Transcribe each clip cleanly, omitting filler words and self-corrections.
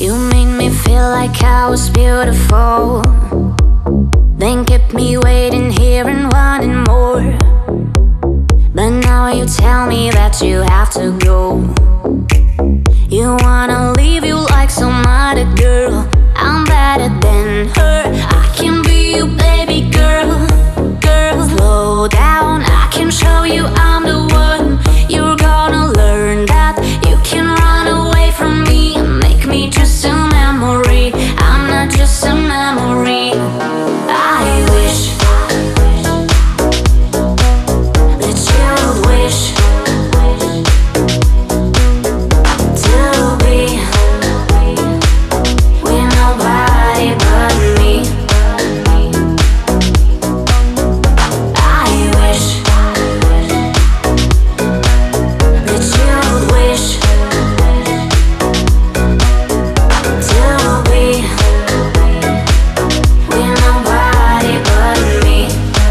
You made me feel like I was beautiful, then kept me waiting here and wanting more. But now you tell me that you have to go. You wanna leave, you like some other girl. I'm better than her. I can be you, baby girl. Girl, slow down, I can show you I'm the one. You're gonna learn that you can run away from me and make me just a memory. I'm not just a memory. I wish that you would wish to be with nobody but me. I wish that you would wish to be with nobody but me.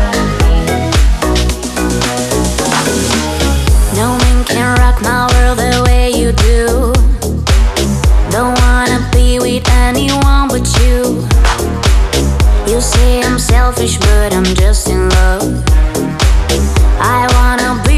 No man can rock my world the way you do. Don't wanna be with anyone but you. You say I'm selfish, but I'm just in love. I wanna be